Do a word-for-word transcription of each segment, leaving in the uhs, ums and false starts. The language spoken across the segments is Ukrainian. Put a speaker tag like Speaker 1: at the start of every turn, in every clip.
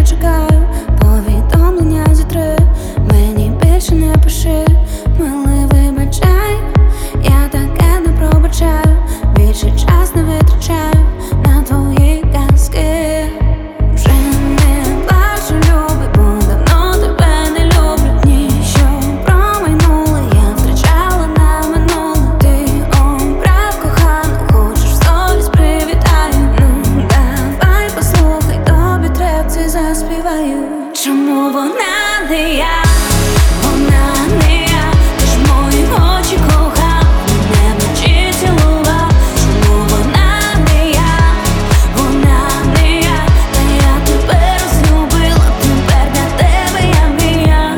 Speaker 1: чекаю повідомлення зі три. Мені більше не пиши, милий, вибачай, я таке не пробачаю. Більше час не витрачаю на твої казки. Вже не плачу, любий, бо давно тебе не люблю. Дні, що промайнули, я втрачала на минуле. Ти обрав кохану, хочеш в сторіс привітаю. Ну давай послухай, тобі трепці заспіваю. Чому вона не я? Вона не я, ти ж мої очі кохав, мене вночі цілував. Чому вона не я? Вона не я, та я тебе розлюбила, тепер для тебе я мрія.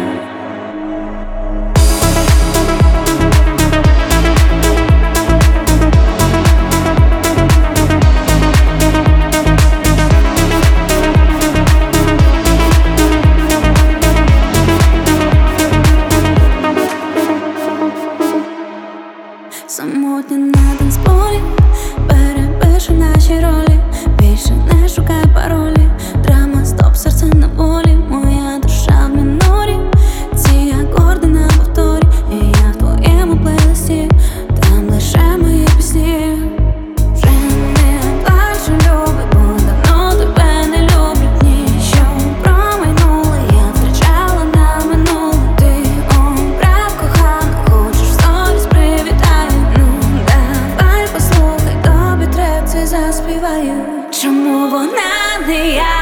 Speaker 1: Самотня на танцполі, перепишу наші ролі. Більше не шукай паролі, драма, стоп, серце на волі. Моя душа в мінорі, ці акорди на повторі. І я в твоєму плейлисті, там лише мої пісні. Вже не плачу, любий, бо давно тебе не люблю. Дні, що промайнули, я втрачала на минуле. Ти обрав кохану, хочеш в сторіс привітаю. Ну давай послухай, тобі трепці заспіваю. Чому вона не я?